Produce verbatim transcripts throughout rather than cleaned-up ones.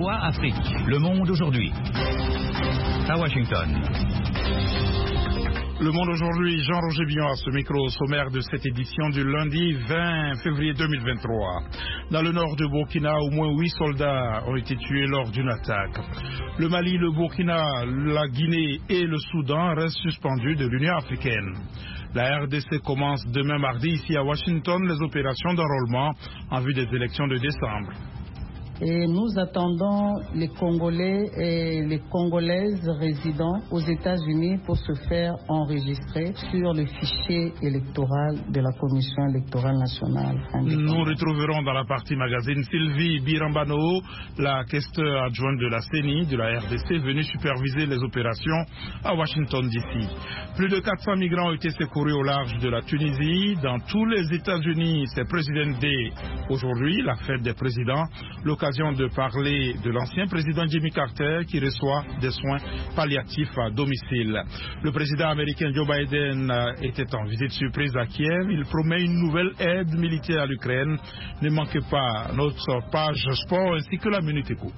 V O A Afrique. Le monde aujourd'hui. À Washington. Le monde aujourd'hui, Jean-Roger Billon à ce micro au sommaire de cette édition du lundi vingt février deux mille vingt-trois. Dans le nord de Burkina, au moins huit soldats ont été tués lors d'une attaque. Le Mali, le Burkina, la Guinée et le Soudan restent suspendus de l'Union africaine. La R D C commence demain mardi ici à Washington les opérations d'enrôlement en vue des élections de décembre. Et nous attendons les Congolais et les Congolaises résidant aux États-Unis pour se faire enregistrer sur le fichier électoral de la Commission électorale nationale. Nous retrouverons dans la partie magazine Sylvie Birambano, la questeur adjointe de la C E N I de la R D C, venue superviser les opérations à Washington D C. Plus de quatre cents migrants ont été secourus au large de la Tunisie. Dans tous les États-Unis, c'est President Day aujourd'hui, la fête des présidents. L'occasion de parler de l'ancien président Jimmy Carter qui reçoit des soins palliatifs à domicile. Le président américain Joe Biden était en visite surprise à Kiev. Il promet une nouvelle aide militaire à l'Ukraine. Ne manquez pas notre page sport ainsi que la Minute Éco.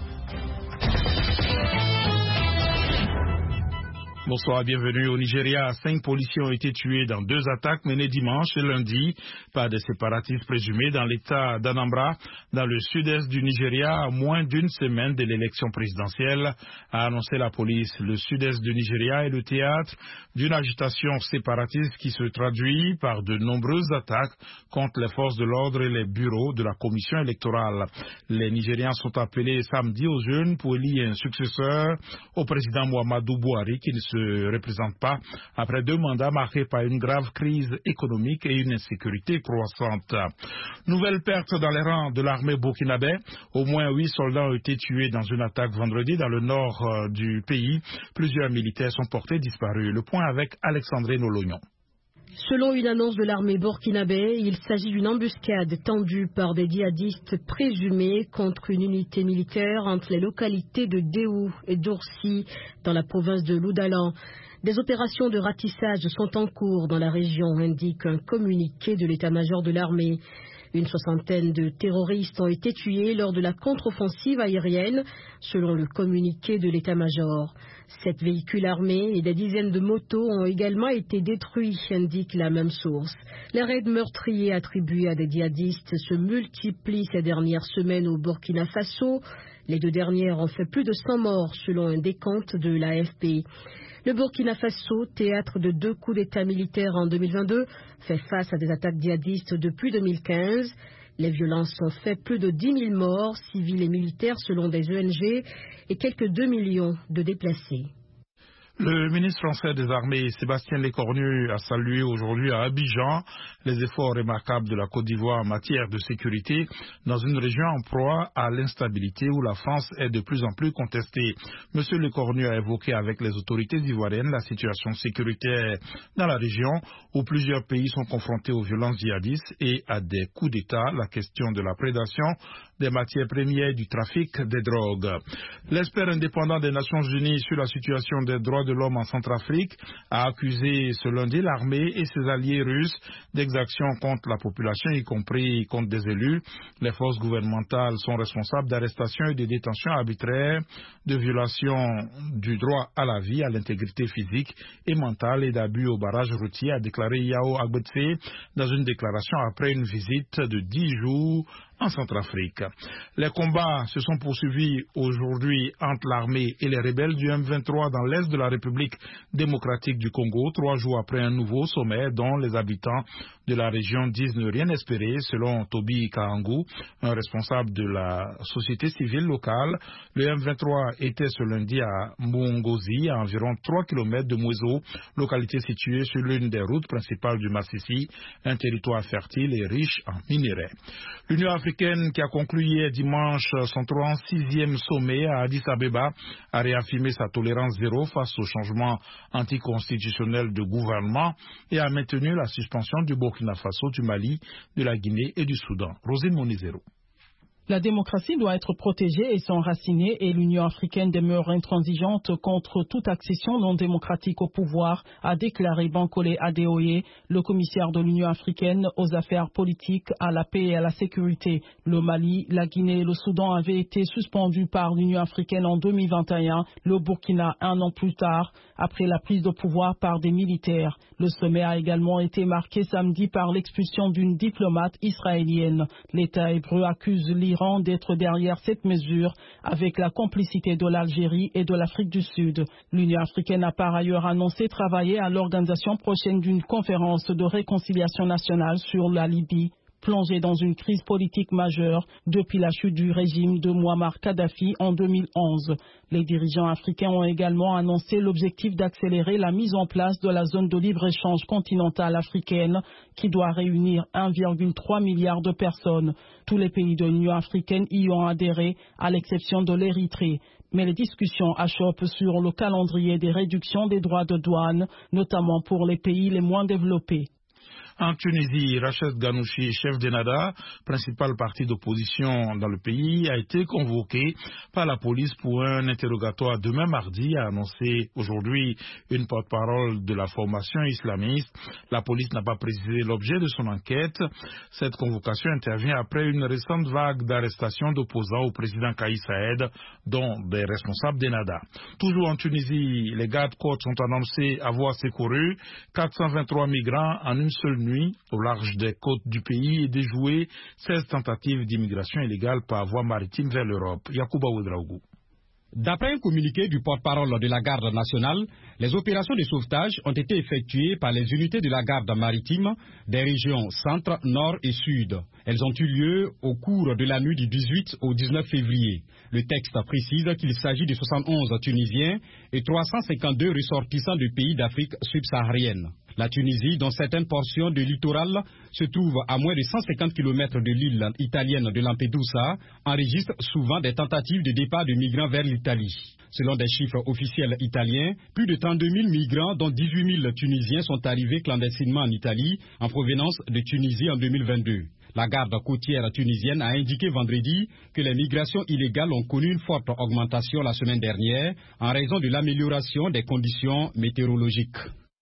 Bonsoir, bienvenue au Nigeria. Cinq policiers ont été tués dans deux attaques menées dimanche et lundi par des séparatistes présumés dans l'état d'Anambra, dans le sud-est du Nigeria, à moins d'une semaine de l'élection présidentielle, a annoncé la police. Le sud-est du Nigeria est le théâtre d'une agitation séparatiste qui se traduit par de nombreuses attaques contre les forces de l'ordre et les bureaux de la commission électorale. Les Nigérians sont appelés samedi aux urnes pour élire un successeur au président Muhammadu Buhari qui ne se représente pas après deux mandats marqués par une grave crise économique et une insécurité croissante. Nouvelle perte dans les rangs de l'armée burkinabé. Au moins huit soldats ont été tués dans une attaque vendredi dans le nord euh, du pays. Plusieurs militaires sont portés disparus. Le point avec Alexandre Nolognon. Selon une annonce de l'armée burkinabé, il s'agit d'une embuscade tendue par des djihadistes présumés contre une unité militaire entre les localités de Déhou et d'Oursi dans la province de Loudalan. Des opérations de ratissage sont en cours dans la région, indique un communiqué de l'état-major de l'armée. Une soixantaine de terroristes ont été tués lors de la contre-offensive aérienne, selon le communiqué de l'état-major. Sept véhicules armés et des dizaines de motos ont également été détruits, indique la même source. Les raids meurtriers attribués à des djihadistes se multiplient ces dernières semaines au Burkina Faso. Les deux dernières ont fait plus de cent morts, selon un décompte de l'A F P. Le Burkina Faso, théâtre de deux coups d'État militaires en deux mille vingt-deux, fait face à des attaques djihadistes depuis deux mille quinze. Les violences ont fait plus de dix mille morts, civils et militaires selon des O N G, et quelques deux millions de déplacés. Le ministre français des Armées, Sébastien Lecornu, a salué aujourd'hui à Abidjan les efforts remarquables de la Côte d'Ivoire en matière de sécurité dans une région en proie à l'instabilité où la France est de plus en plus contestée. Monsieur Lecornu a évoqué avec les autorités ivoiriennes la situation sécuritaire dans la région où plusieurs pays sont confrontés aux violences djihadistes et à des coups d'État, la question de la prédation des matières premières et du trafic des drogues. L'expert indépendant des Nations Unies sur la situation des droits de l'homme en Centrafrique a accusé ce lundi l'armée et ses alliés russes d'exactions contre la population, y compris contre des élus. Les forces gouvernementales sont responsables d'arrestations et de détentions arbitraires, de violations du droit à la vie, à l'intégrité physique et mentale et d'abus au barrage routier, a déclaré Yao Agbetse dans une déclaration après une visite de dix jours en Centrafrique. Les combats se sont poursuivis aujourd'hui entre l'armée et les rebelles du M vingt-trois dans l'est de la République démocratique du Congo, trois jours après un nouveau sommet dont les habitants de la région disent ne rien espérer. Selon Toby Kaangou, un responsable de la société civile locale, le M vingt-trois était ce lundi à Mbongozi, à environ trois kilomètres de Mwezo, localité située sur l'une des routes principales du Massissi, un territoire fertile et riche en minerais. L'Union africaine, qui a conclu hier dimanche son trente-sixième sommet à Addis Abeba, a réaffirmé sa tolérance zéro face au changement anticonstitutionnel de gouvernement et a maintenu la suspension du Burkina Faso, du Mali, de la Guinée et du Soudan. Rosine Monizero. La démocratie doit être protégée et s'enraciner et l'Union africaine demeure intransigeante contre toute accession non démocratique au pouvoir, a déclaré Bankole Adeoye, le commissaire de l'Union africaine aux affaires politiques, à la paix et à la sécurité. Le Mali, la Guinée et le Soudan avaient été suspendus par l'Union africaine en deux mille vingt et un, le Burkina un an plus tard, après la prise de pouvoir par des militaires. Le sommet a également été marqué samedi par l'expulsion d'une diplomate israélienne. L'État hébreu accuse l'Iran d'être derrière cette mesure avec la complicité de l'Algérie et de l'Afrique du Sud. L'Union africaine a par ailleurs annoncé travailler à l'organisation prochaine d'une conférence de réconciliation nationale sur la Libye, plongée dans une crise politique majeure depuis la chute du régime de Mouammar Kadhafi en deux mille onze. Les dirigeants africains ont également annoncé l'objectif d'accélérer la mise en place de la zone de libre-échange continentale africaine qui doit réunir un virgule trois milliard de personnes. Tous les pays de l'Union africaine y ont adhéré, à l'exception de l'Érythrée. Mais les discussions achoppent sur le calendrier des réductions des droits de douane, notamment pour les pays les moins développés. En Tunisie, Rachid Ghanouchi, chef d'Ennahda, principal parti d'opposition dans le pays, a été convoqué par la police pour un interrogatoire demain mardi, a annoncé aujourd'hui une porte-parole de la formation islamiste. La police n'a pas précisé l'objet de son enquête. Cette convocation intervient après une récente vague d'arrestations d'opposants au président Kais Saied, dont des responsables d'Ennahda. Toujours en Tunisie, les gardes-côtes ont annoncé avoir secouru quatre cent vingt-trois migrants en une seule nuit au large des côtes du pays et déjoué seize tentatives d'immigration illégale par voie maritime vers l'Europe. Yacouba Ouedraougou. D'après un communiqué du porte-parole de la garde nationale, les opérations de sauvetage ont été effectuées par les unités de la garde maritime des régions centre, nord et sud. Elles ont eu lieu au cours de la nuit du dix-huit au dix-neuf février. Le texte précise qu'il s'agit de soixante-onze Tunisiens et trois cent cinquante-deux ressortissants de pays d'Afrique subsaharienne. La Tunisie, dont certaines portions de littoral se trouvent à moins de cent cinquante kilomètres de l'île italienne de Lampedusa, enregistre souvent des tentatives de départ de migrants vers l'Italie. Selon des chiffres officiels italiens, plus de trente-deux mille migrants, dont dix-huit mille Tunisiens, sont arrivés clandestinement en Italie en provenance de Tunisie en deux mille vingt-deux. La garde côtière tunisienne a indiqué vendredi que les migrations illégales ont connu une forte augmentation la semaine dernière en raison de l'amélioration des conditions météorologiques.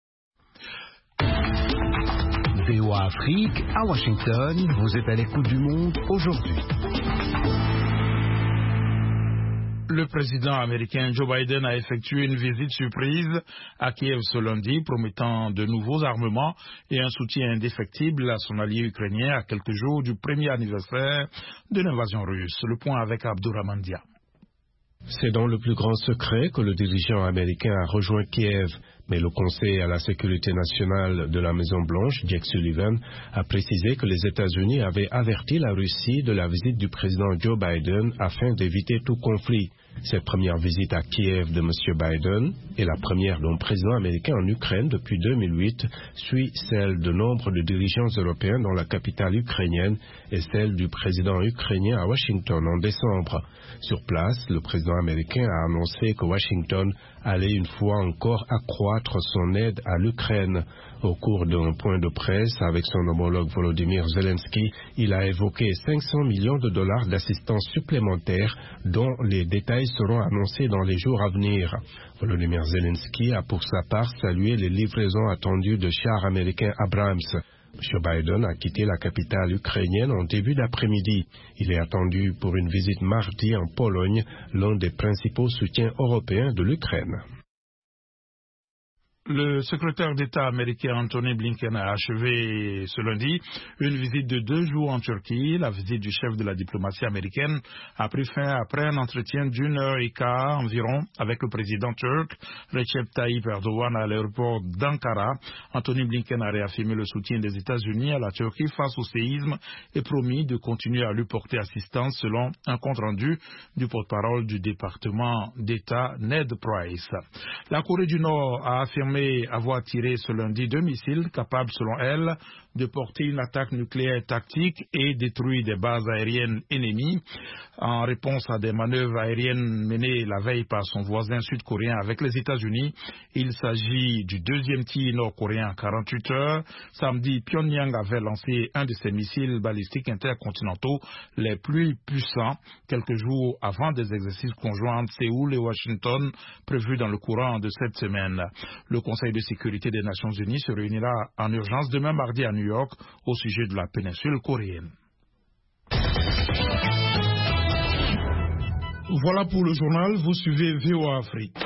V O A Afrique, à Washington, vous êtes à l'écoute du monde aujourd'hui. Le président américain Joe Biden a effectué une visite surprise à Kiev ce lundi, promettant de nouveaux armements et un soutien indéfectible à son allié ukrainien à quelques jours du premier anniversaire de l'invasion russe. Le point avec Abdourahmane Dia. C'est dans le plus grand secret que le dirigeant américain a rejoint Kiev, mais le Conseil à la sécurité nationale de la Maison-Blanche, Jake Sullivan, a précisé que les États-Unis avaient averti la Russie de la visite du président Joe Biden afin d'éviter tout conflit. Cette première visite à Kiev de M. Biden est la première d'un président américain en Ukraine depuis deux mille huit, suit celle de nombre de dirigeants européens dans la capitale ukrainienne et celle du président ukrainien à Washington en décembre. Sur place, le président américain a annoncé que Washington allait une fois encore accroître son aide à l'Ukraine. Au cours d'un point de presse avec son homologue Volodymyr Zelensky, il a évoqué cinq cents millions de dollars d'assistance supplémentaire dont les détails seront annoncés dans les jours à venir. Volodymyr Zelensky a pour sa part salué les livraisons attendues de chars américains Abrams. M. Biden a quitté la capitale ukrainienne en début d'après-midi. Il est attendu pour une visite mardi en Pologne, l'un des principaux soutiens européens de l'Ukraine. Le secrétaire d'État américain Anthony Blinken a achevé ce lundi une visite de deux jours en Turquie. La visite du chef de la diplomatie américaine a pris fin après un entretien d'une heure et quart environ avec le président turc Recep Tayyip Erdogan à l'aéroport d'Ankara. Anthony Blinken a réaffirmé le soutien des États-Unis à la Turquie face au séisme et promis de continuer à lui porter assistance selon un compte-rendu du porte-parole du département d'État Ned Price. La Corée du Nord a affirmé avoir tiré ce lundi deux missiles capables, selon elle, de porter une attaque nucléaire tactique et détruire des bases aériennes ennemies en réponse à des manœuvres aériennes menées la veille par son voisin sud-coréen avec les États-Unis. Il s'agit du deuxième tir nord-coréen en quarante-huit heures. Samedi, Pyongyang avait lancé un de ses missiles balistiques intercontinentaux les plus puissants quelques jours avant des exercices conjoints entre Séoul et Washington prévus dans le courant de cette semaine. Le Conseil de sécurité des Nations Unies se réunira en urgence demain mardi à New York au sujet de la péninsule coréenne. Voilà pour le journal, vous suivez V O A Afrique.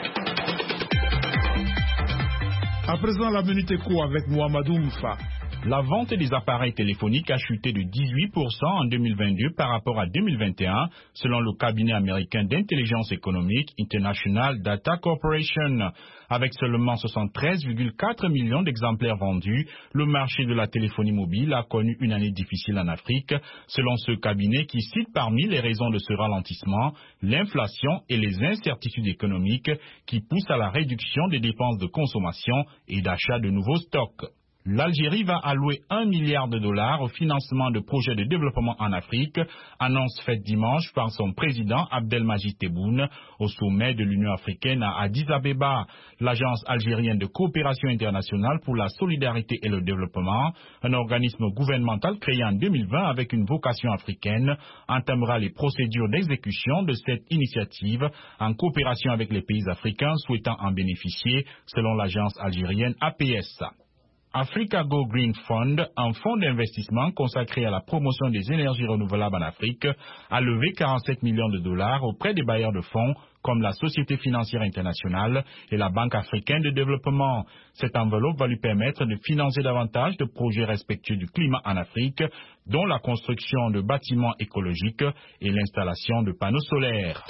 À présent, la minute éco avec Mohamedou Mfa. La vente des appareils téléphoniques a chuté de dix-huit pour cent en deux mille vingt-deux par rapport à deux mille vingt et un, selon le cabinet américain d'intelligence économique International Data Corporation. Avec seulement soixante-treize virgule quatre millions d'exemplaires vendus, le marché de la téléphonie mobile a connu une année difficile en Afrique, selon ce cabinet qui cite parmi les raisons de ce ralentissement l'inflation et les incertitudes économiques qui poussent à la réduction des dépenses de consommation et d'achat de nouveaux stocks. L'Algérie va allouer un milliard de dollars au financement de projets de développement en Afrique, annonce faite dimanche par son président Abdelmajid Tebboune au sommet de l'Union africaine à Addis Abeba. L'Agence algérienne de coopération internationale pour la solidarité et le développement, un organisme gouvernemental créé en deux mille vingt avec une vocation africaine, entamera les procédures d'exécution de cette initiative en coopération avec les pays africains souhaitant en bénéficier, selon l'agence algérienne A P S. Africa Go Green Fund, un fonds d'investissement consacré à la promotion des énergies renouvelables en Afrique, a levé quarante-sept millions de dollars auprès des bailleurs de fonds comme la Société financière internationale et la Banque africaine de développement. Cette enveloppe va lui permettre de financer davantage de projets respectueux du climat en Afrique, dont la construction de bâtiments écologiques et l'installation de panneaux solaires.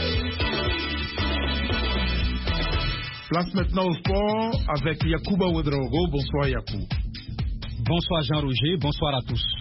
Place maintenant au sport avec Yacouba Ouedraogo. Bonsoir Yakou. Bonsoir Jean-Roger, bonsoir à tous.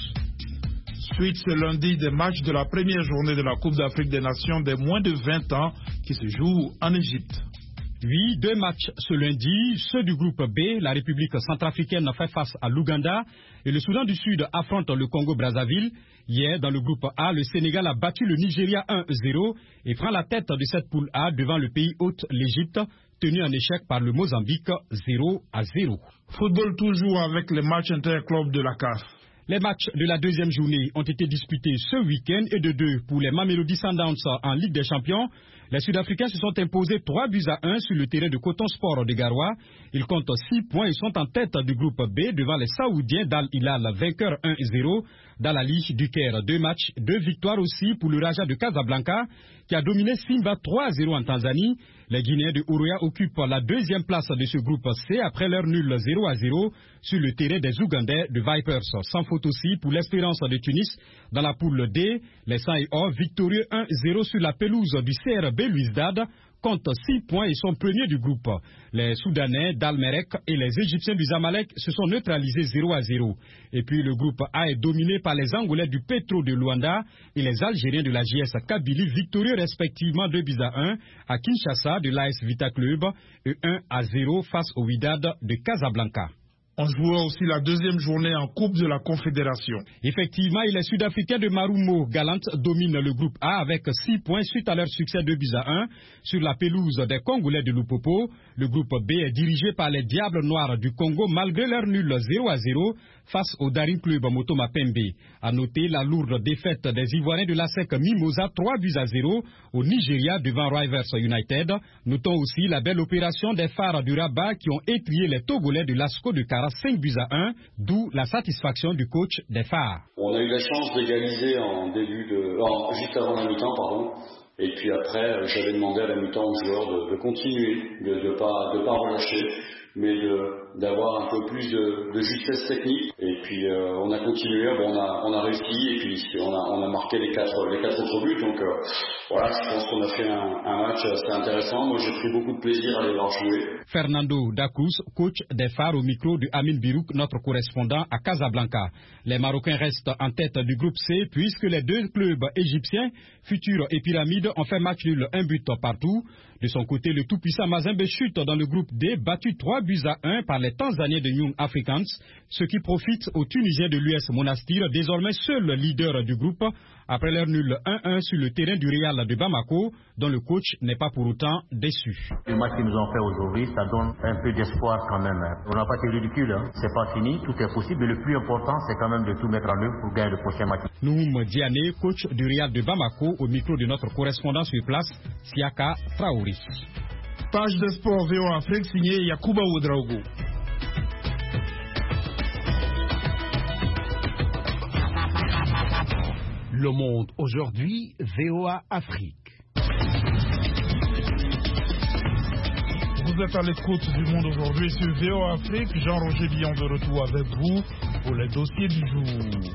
Suite ce lundi des matchs de la première journée de la Coupe d'Afrique des Nations des moins de vingt ans qui se jouent en Égypte. Oui, deux matchs ce lundi. Ceux du groupe B, la République centrafricaine fait face à l'Ouganda et le Soudan du Sud affronte le Congo-Brazzaville. Hier, dans le groupe A, le Sénégal a battu le Nigeria un zéro et prend la tête de cette poule A devant le pays hôte, l'Égypte, tenu en échec par le Mozambique zéro à zéro. Football toujours avec les matchs interclubs de la C A F. Les matchs de la deuxième journée ont été disputés ce week-end et de deux pour les Mamelodi Sundowns en Ligue des Champions. Les Sud-Africains se sont imposés trois buts à un sur le terrain de Coton Sport de Garoua. Ils comptent six points et sont en tête du groupe B devant les Saoudiens d'Al Hilal, vainqueurs un zéro. Dans la Ligue du Caire, deux matchs, deux victoires aussi pour le Raja de Casablanca qui a dominé Simba trois zéro en Tanzanie. Les Guinéens de Ouroya occupent la deuxième place de ce groupe C après leur nul zéro à zéro sur le terrain des Ougandais de Vipers. Sans faute aussi pour l'Espérance de Tunis dans la poule D. Les Saints et Or victorieux un zéro sur la pelouse du C R B Louisdad comptent six points et sont premiers du groupe. Les Soudanais d'Al-Merek et les Égyptiens du Zamalek se sont neutralisés zéro à zéro. Et puis le groupe A est dominé par les Angolais du Petro de Luanda et les Algériens de la J S Kabylie, victorieux respectivement deux buts à un à Kinshasa de l'A S Vita Club et un à zéro face au Wydad de Casablanca. On jouera aussi la deuxième journée en Coupe de la Confédération. Effectivement, les Sud-Africains de Marumo Gallant dominent le groupe A avec six points suite à leur succès deux buts à un sur la pelouse des Congolais de Lupopo. Le groupe B est dirigé par les Diables Noirs du Congo malgré leur nul zéro à zéro face au Daring Club Motoma Pembe. À noter la lourde défaite des Ivoiriens de la S E C Mimosa trois buts à zéro au Nigeria devant Rivers United. Notons aussi la belle opération des Phares du Rabat qui ont étrié les Togolais de l'Asco de Kara cinq buts à un, d'où la satisfaction du coach des Phares. On a eu la chance d'égaliser en début de, en, juste avant la mi-temps, pardon. Et puis après, j'avais demandé à la mi-temps aux joueurs de, de continuer, de ne pas, de pas relâcher, mais de, d'avoir un peu plus de, de justesse technique. Et puis euh, on a continué, bon, on, a, on a réussi, et puis on a, on a marqué les quatre, les quatre autres buts. Donc euh, voilà, je pense qu'on a fait un, un match assez intéressant. Moi, j'ai pris beaucoup de plaisir à les voir jouer. Fernando Dacous, coach des Phares au micro de Amin Birouk, notre correspondant à Casablanca. Les Marocains restent en tête du groupe C puisque les deux clubs égyptiens, Futur et Pyramide, ont fait match nul un but partout. De son côté, le tout-puissant Mazembe chute dans le groupe D, battu trois buts à un par les Tanzaniens de Young Africans, ce qui profite aux Tunisiens de l'U S Monastir, désormais seul leader du groupe, après leur nul un un sur le terrain du Real de Bamako, dont le coach n'est pas pour autant déçu. Le match qu'ils nous ont fait aujourd'hui, ça donne un peu d'espoir quand même. On n'a pas été ridicule, hein. C'est pas fini, tout est possible, mais le plus important, c'est quand même de tout mettre en œuvre pour gagner le prochain match. Noum Diané, coach du Real de Bamako, au micro de notre correspondant sur place, Siaka Traoré. Page de sport V O Afrique signée Yakuba Ouedraogo. Le Monde aujourd'hui, V O A Afrique. Vous êtes à l'écoute du Monde aujourd'hui sur V O A Afrique. Jean-Roger Billon de retour avec vous pour les dossiers du jour.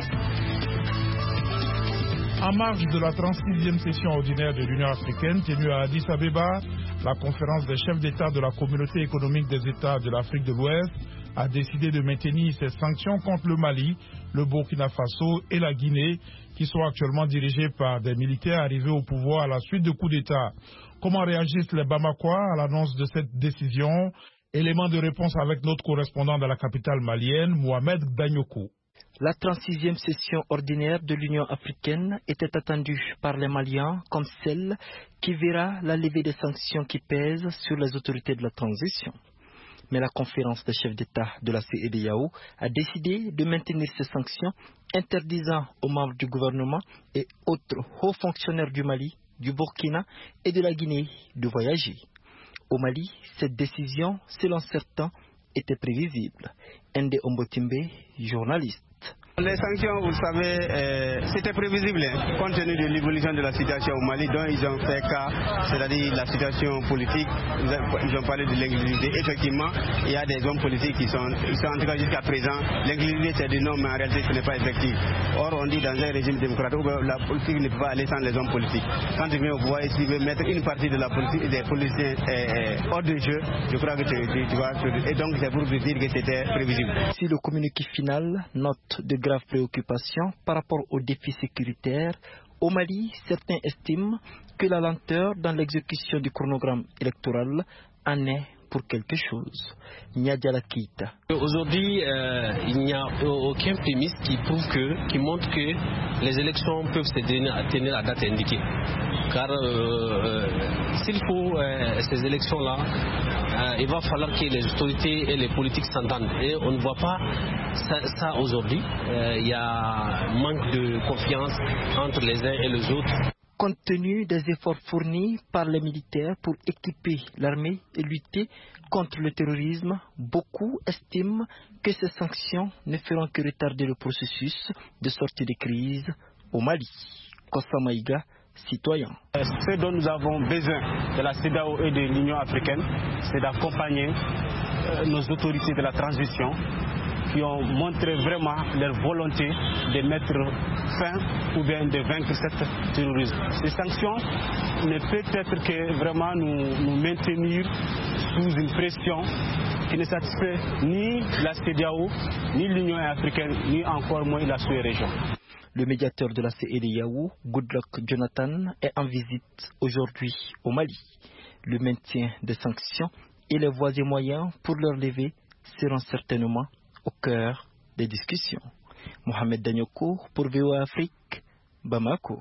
En marge de la trente-sixième session ordinaire de l'Union africaine tenue à Addis Abeba, la conférence des chefs d'État de la Communauté économique des États de l'Afrique de l'Ouest a décidé de maintenir ses sanctions contre le Mali, le Burkina Faso et la Guinée, qui sont actuellement dirigés par des militaires arrivés au pouvoir à la suite de coups d'État. Comment réagissent les Bamakois à l'annonce de cette décision? Élément de réponse avec notre correspondant dans la capitale malienne, Mohamed Danyoko. La trente-sixième session ordinaire de l'Union africaine était attendue par les Maliens comme celle qui verra la levée des sanctions qui pèsent sur les autorités de la transition. Mais la conférence des chefs d'État de la C E D E A O a décidé de maintenir ces sanctions, interdisant aux membres du gouvernement et autres hauts fonctionnaires du Mali, du Burkina et de la Guinée de voyager. Au Mali, cette décision, selon certains, était prévisible. Ndé Ombotimbe, journaliste. Les sanctions, vous savez, euh, c'était prévisible, hein, compte tenu de l'évolution de la situation au Mali, dont ils ont fait cas, c'est-à-dire la situation politique. Ils ont parlé de l'inclusivité. Effectivement, il y a des hommes politiques qui sont, ils sont en tout cas jusqu'à présent, l'inclusivité c'est du nom, mais en réalité ce n'est pas effectif. Or, on dit dans un régime démocratique où la politique ne peut pas aller sans les hommes politiques. Quand il vient au pouvoir, s'il veut mettre une partie de la politique et des politiciens euh, hors de jeu, je crois que tu, tu, tu vois, et donc c'est pour vous dire que c'était prévisible. Si le communiqué final note de graves préoccupations par rapport aux défis sécuritaires, au Mali, certains estiment que la lenteur dans l'exécution du chronogramme électoral en est pour quelque chose. Niadia Lakita. Aujourd'hui, euh, il n'y a aucun prémisse qui prouve que, qui montre que les élections peuvent se tenir, tenir à date indiquée. Car euh, s'il faut euh, ces élections-là, euh, il va falloir que les autorités et les politiques s'entendent. Et on ne voit pas ça, ça aujourd'hui. Euh, il y a un manque de confiance entre les uns et les autres. Compte tenu des efforts fournis par les militaires pour équiper l'armée et lutter contre le terrorisme, beaucoup estiment que ces sanctions ne feront que retarder le processus de sortie de crise au Mali. Kossa Maïga, citoyen. Ce dont nous avons besoin de la C E D E A O et de l'Union africaine, c'est d'accompagner euh, nos autorités de la transition qui ont montré vraiment leur volonté de mettre fin ou bien de vaincre ce terrorisme. Ces sanctions ne peuvent être que vraiment nous, nous maintenir sous une pression qui ne satisfait ni la C E D E A O, ni l'Union africaine, ni encore moins la sous-région. Le médiateur de la C E D E A O, Goodluck Jonathan, est en visite aujourd'hui au Mali. Le maintien des sanctions et les voies et moyens pour leur lever seront certainement au cœur des discussions. Mohamed Danyoko pour V O A Afrique, Bamako.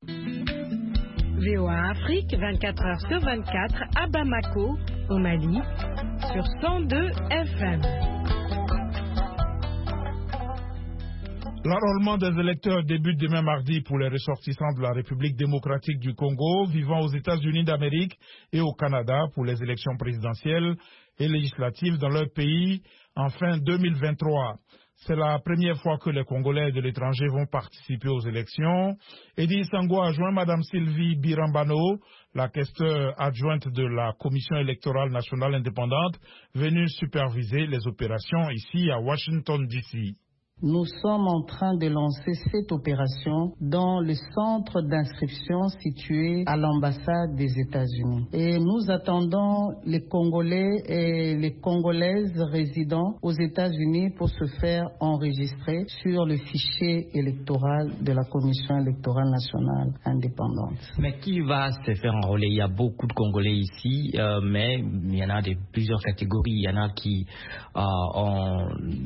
V O A Afrique, vingt-quatre heures sur vingt-quatre à Bamako, au Mali, sur cent deux F M. L'enrôlement des électeurs débute demain mardi pour les ressortissants de la République démocratique du Congo vivant aux États-Unis d'Amérique et au Canada pour les élections présidentielles et législatives dans leur pays en fin deux mille vingt-trois. C'est la première fois que les Congolais de l'étranger vont participer aux élections. Edith Sango a joint Mme Sylvie Birambano, la questeur adjointe de la Commission électorale nationale indépendante, venue superviser les opérations ici à Washington, D C Nous sommes en train de lancer cette opération dans le centre d'inscription situé à l'ambassade des États-Unis. Et nous attendons les Congolais et les Congolaises résidant aux États-Unis pour se faire enregistrer sur le fichier électoral de la Commission électorale nationale indépendante. Mais qui va se faire enrôler? Il y a beaucoup de Congolais ici, euh, mais il y en a de plusieurs catégories. Il y en a qui euh, ont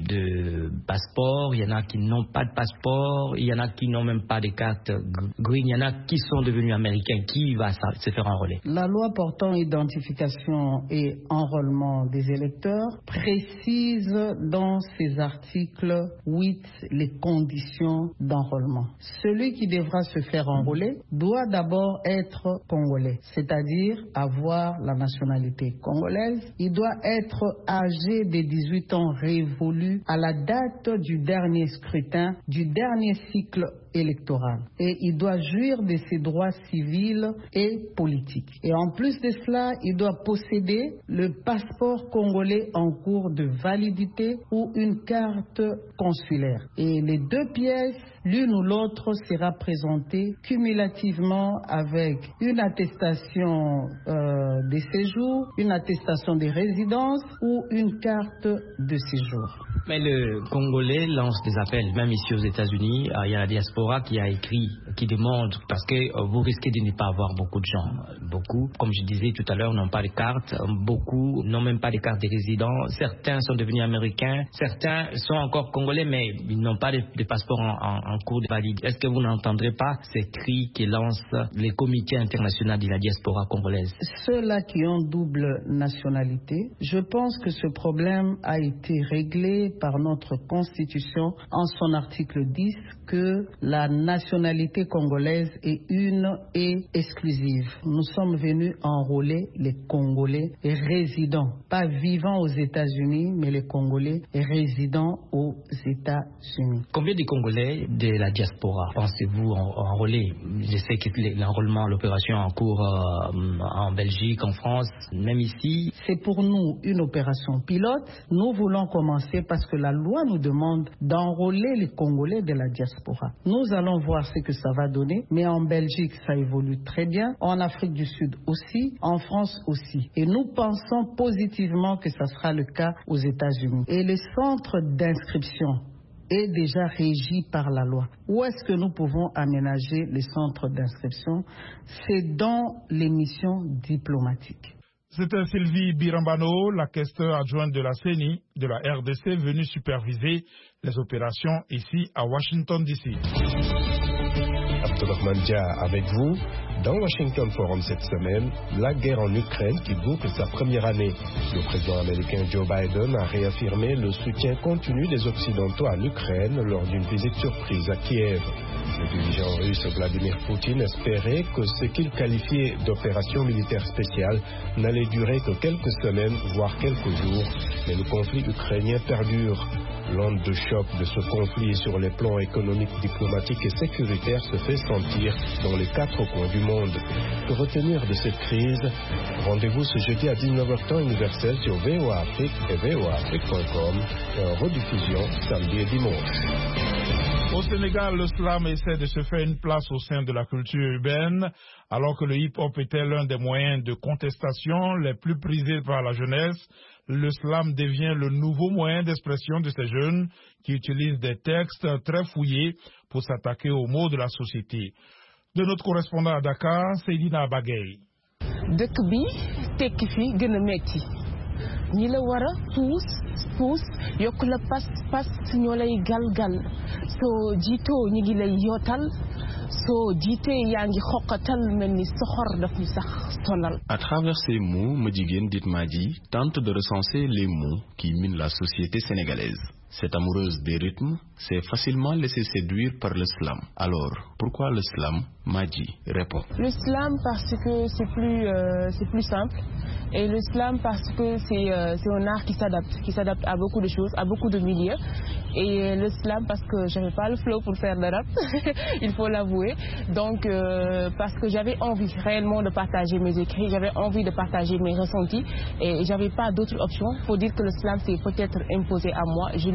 de passeports, il y en a qui n'ont pas de passeport, il y en a qui n'ont même pas de carte green, il y en a qui sont devenus américains. Qui va se faire enrôler? La loi portant identification et enrôlement des électeurs précise dans ses articles huit les conditions d'enrôlement. Celui qui devra se faire enrôler doit d'abord être congolais, c'est-à-dire avoir la nationalité congolaise. Il doit être âgé de dix-huit ans révolus à la date du dernier scrutin, du dernier cycle électoral. Et il doit jouir de ses droits civils et politiques. Et en plus de cela, il doit posséder le passeport congolais en cours de validité ou une carte consulaire. Et les deux pièces, l'une ou l'autre, sera présentée cumulativement avec une attestation euh, de séjour, une attestation de résidence ou une carte de séjour. Mais le Congolais lance des appels, même ici aux États-Unis, il y a la diaspora qui a écrit, qui demande, parce que vous risquez de ne pas avoir beaucoup de gens. Beaucoup, comme je disais tout à l'heure, n'ont pas de carte, beaucoup n'ont même pas de carte de résident, certains sont devenus américains, certains sont encore congolais, mais ils n'ont pas de, de passeport en, en, en cours de valide. Est-ce que vous n'entendrez pas ces cris qui lancent les comités internationaux de la diaspora congolaise? Ceux-là qui ont double nationalité, je pense que ce problème a été réglé par notre Constitution en son article dix, que la nationalité congolaise est une et exclusive. Nous sommes venus enrôler les Congolais résidents, pas vivant aux États-Unis, mais les Congolais résidents aux États-Unis. Combien de Congolais de la diaspora pensez-vous enrôler? Je sais que l'enrôlement, l'opération en cours euh, en Belgique, en France, même ici. C'est pour nous une opération pilote. Nous voulons commencer parce que la loi nous demande d'enrôler les Congolais de la diaspora. Nous allons voir ce que ça va donner, mais en Belgique, ça évolue très bien, en Afrique du Sud aussi, en France aussi. Et nous pensons positivement que ça sera le cas aux États-Unis. Et le centre d'inscription est déjà régi par la loi. Où est-ce que nous pouvons aménager les centres d'inscription? C'est dans les missions diplomatiques. C'était Sylvie Birambano, la questeur adjointe de la C E N I de la R D C, venue superviser les opérations ici à Washington D C. Abdelrahman Dia avec vous. Dans Washington Forum cette semaine, la guerre en Ukraine qui boucle sa première année. Le président américain Joe Biden a réaffirmé le soutien continu des Occidentaux à l'Ukraine lors d'une visite surprise à Kiev. Le dirigeant russe Vladimir Poutine espérait que ce qu'il qualifiait d'opération militaire spéciale n'allait durer que quelques semaines, voire quelques jours, mais le conflit ukrainien perdure. L'onde de choc de ce conflit sur les plans économiques, diplomatiques et sécuritaires se fait sentir dans les quatre coins du monde. Que retenir de cette crise? Rendez-vous ce jeudi à dix-neuf heures temps universel sur V O A Afrique et V O A Afrique point com et en rediffusion samedi et dimanche. Au Sénégal, le slam essaie de se faire une place au sein de la culture urbaine, alors que le hip-hop était l'un des moyens de contestation les plus prisés par la jeunesse. Le slam devient le nouveau moyen d'expression de ces jeunes qui utilisent des textes très fouillés pour s'attaquer aux maux de la société. De notre correspondant à Dakar, Seydina Bagay. dëkk bi tekki fi gën a metti ñi la war a puus puus yokk la pas pas ñoo lay galgal soo jiitoo ñi ngi lay yootal soo jiitee yaa ngi xoqatal mel ni soxor daf ñu sax sonal. À travers ces mots, Modjiguène Ditmadi tente de recenser les mots qui minent la société sénégalaise. Cette amoureuse des rythmes s'est facilement laissée séduire par le slam. Alors, pourquoi le slam? Madji répond. Le slam parce que c'est plus, euh, c'est plus simple. Et le slam parce que c'est euh, c'est un art qui s'adapte, qui s'adapte à beaucoup de choses, à beaucoup de milieux. Et le slam parce que j'avais pas le flow pour faire le rap, il faut l'avouer. Donc euh, parce que j'avais envie réellement de partager mes écrits, j'avais envie de partager mes ressentis et j'avais pas d'autre option. Faut dire que le slam s'est peut-être imposé à moi. Je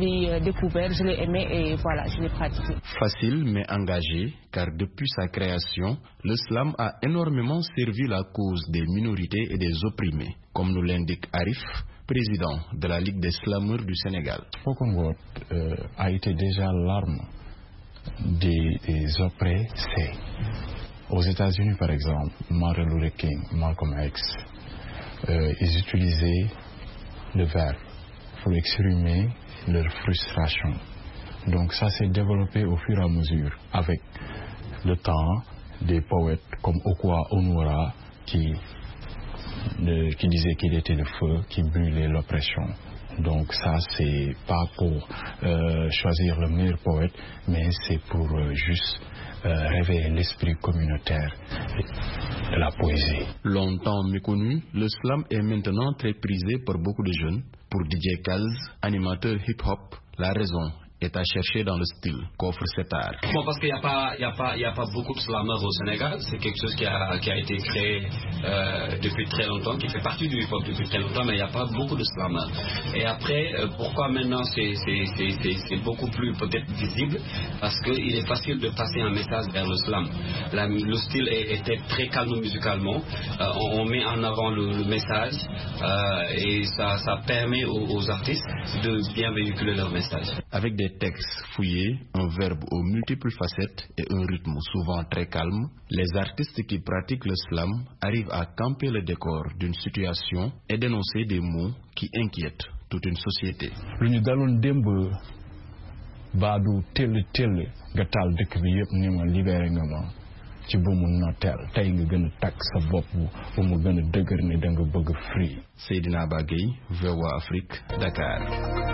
l'ai découvert, je l'ai aimé et voilà, je l'ai pratiqué. Facile mais engagé, car depuis sa création, le slam a énormément servi la cause des minorités et des opprimés, comme nous l'indique Arif, président de la Ligue des slameurs du Sénégal. Spoken Word euh, a été déjà l'arme des, des opprimés. Aux États-Unis, par exemple, Martin Luther King, Malcolm X, euh, ils utilisaient le verbe pour exprimer leur frustration. Donc ça s'est développé au fur et à mesure avec le temps des poètes comme Okwa Onwara qui, de, qui disait qu'il était le feu qui brûlait l'oppression. Donc ça c'est pas pour euh, choisir le meilleur poète, mais c'est pour euh, juste euh, réveiller l'esprit communautaire de la poésie. Longtemps méconnu, le slam est maintenant très prisé par beaucoup de jeunes. Pour D J Kaz, animateur hip-hop, la raison est à chercher dans le style qu'offre cet art. Bon, parce qu'il n'y a pas, il y a pas, il y a pas beaucoup de slameurs au Sénégal. C'est quelque chose qui a, qui a été créé euh, depuis très longtemps, qui fait partie du hip-hop depuis très longtemps, mais il n'y a pas beaucoup de slameurs. Et après, euh, pourquoi maintenant c'est, c'est, c'est, c'est, c'est beaucoup plus peut-être visible? Parce qu'il est facile de passer un message vers le slam. La, le style est, était très calme musicalement. Euh, on, on met en avant le, le message euh, et ça, ça permet aux, aux artistes de bien véhiculer leur message. Avec des textes fouillés, un verbe aux multiples facettes et un rythme souvent très calme, les artistes qui pratiquent le slam arrivent à camper le décor d'une situation et dénoncer des mots qui inquiètent toute une société. Lu ñu daloon démb baadu tell tell nga taal dëkk bi yëpp ni ma libéré nga ma ci bu mu notteel tey nga gën a takk sa bopp bu mu gën a dëgër ne da nga bëgg free. Seydina Bagay, V O A Afrique, Dakar.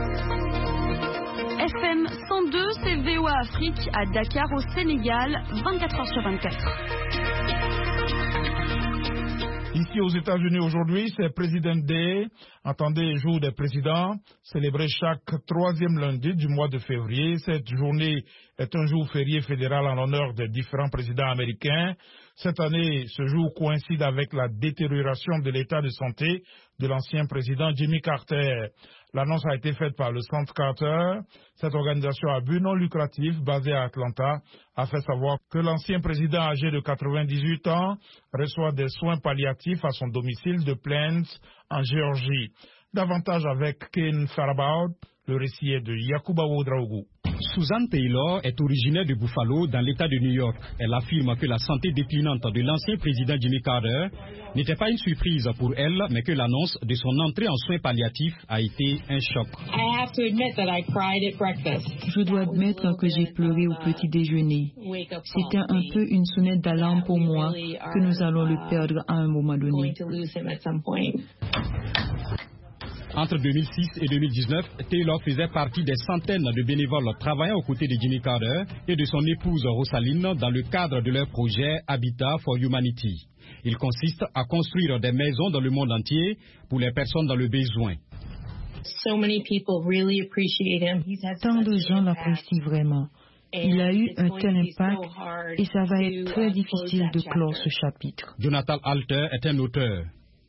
F M cent deux, c'est V O A Afrique à Dakar au Sénégal, vingt-quatre heures sur vingt-quatre. Ici aux États-Unis aujourd'hui, c'est President Day, entendez jour des présidents, célébré chaque troisième lundi du mois de février. Cette journée est un jour férié fédéral en l'honneur des différents présidents américains. Cette année, ce jour coïncide avec la détérioration de l'état de santé de l'ancien président Jimmy Carter. L'annonce a été faite par le Centre Carter. Cette organisation à but non lucratif basée à Atlanta a fait savoir que l'ancien président âgé de quatre-vingt-dix-huit ans reçoit des soins palliatifs à son domicile de Plains en Géorgie. Davantage avec Ken Farabaud, le récit est de Yakuba Ouedraogo. Susan Taylor est originaire de Buffalo, dans l'État de New York. Elle affirme que la santé déclinante de l'ancien président Jimmy Carter n'était pas une surprise pour elle, mais que l'annonce de son entrée en soins palliatifs a été un choc. Je dois admettre que j'ai pleuré au petit déjeuner. C'était un peu une sonnette d'alarme pour moi que nous allons le perdre à un moment donné. Entre deux mille six et deux mille dix-neuf, Taylor faisait partie des centaines de bénévoles travaillant aux côtés de Jimmy Carter et de son épouse Rosaline dans le cadre de leur projet Habitat for Humanity. Il consiste à construire des maisons dans le monde entier pour les personnes dans le besoin. Tant de gens l'apprécient vraiment. Il a eu un tel impact et ça va être très difficile de clore ce chapitre. Jonathan Alter est un auteur.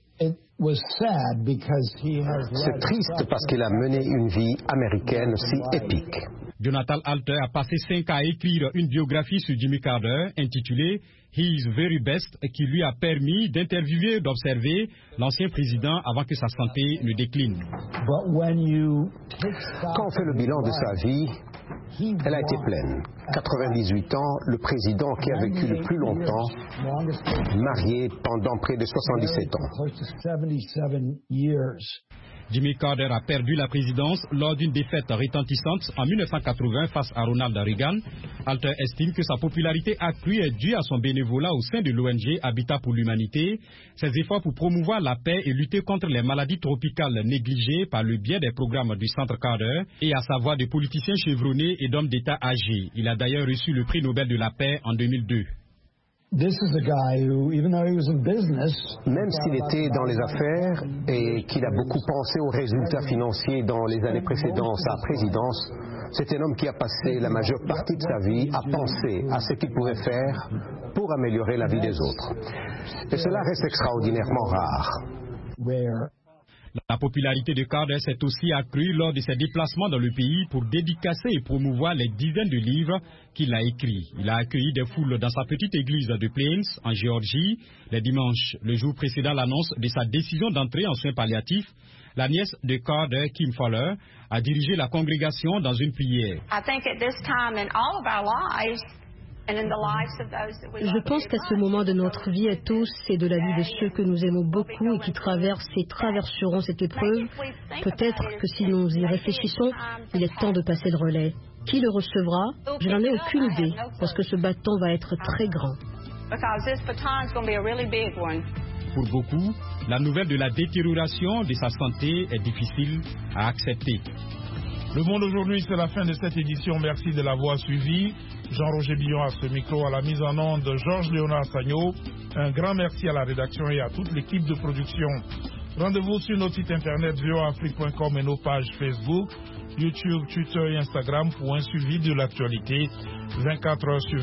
C'est triste parce qu'il a mené une vie américaine si épique. Jonathan Alter a passé cinq ans à écrire une biographie sur Jimmy Carter intitulée His Very Best, qui lui a permis d'interviewer et d'observer l'ancien président avant que sa santé ne décline. Quand on fait le bilan de sa vie, elle a été pleine. quatre-vingt-dix-huit ans, le président qui a vécu le plus longtemps, marié pendant près de soixante-dix-sept ans. Jimmy Carter a perdu la présidence lors d'une défaite retentissante en mille neuf cent quatre-vingts face à Ronald Reagan. Alter estime que sa popularité accrue est due à son bénévolat au sein de l'O N G Habitat pour l'Humanité, ses efforts pour promouvoir la paix et lutter contre les maladies tropicales négligées par le biais des programmes du Centre Carter et à savoir des politiciens chevronnés et d'hommes d'État âgés. Il a d'ailleurs reçu le prix Nobel de la paix en deux mille deux. Même s'il était dans les affaires et qu'il a beaucoup pensé aux résultats financiers dans les années précédant sa présidence, c'est un homme qui a passé la majeure partie de sa vie à penser à ce qu'il pouvait faire pour améliorer la vie des autres. Et cela reste extraordinairement rare. La popularité de Carter s'est aussi accrue lors de ses déplacements dans le pays pour dédicacer et promouvoir les dizaines de livres qu'il a écrits. Il a accueilli des foules dans sa petite église de Plains, en Géorgie, les dimanches, le jour précédant l'annonce de sa décision d'entrer en soins palliatifs. La nièce de Carter, Kim Fowler, a dirigé la congrégation dans une prière. Je pense qu'à ce moment de notre vie à tous et de la vie de ceux que nous aimons beaucoup et qui traversent et traverseront cette épreuve, peut-être que si nous y réfléchissons, il est temps de passer le relais. Qui le recevra? Je n'en ai aucune idée, parce que ce bâton va être très grand. Pour beaucoup, la nouvelle de la détérioration de sa santé est difficile à accepter. Le Monde aujourd'hui, c'est la fin de cette édition. Merci de l'avoir suivi. Jean-Roger Billon à ce micro, à la mise en onde de Georges-Léonard Sagno. Un grand merci à la rédaction et à toute l'équipe de production. Rendez-vous sur notre site internet v o a afrique point com et nos pages Facebook, YouTube, Twitter et Instagram pour un suivi de l'actualité vingt-quatre heures sur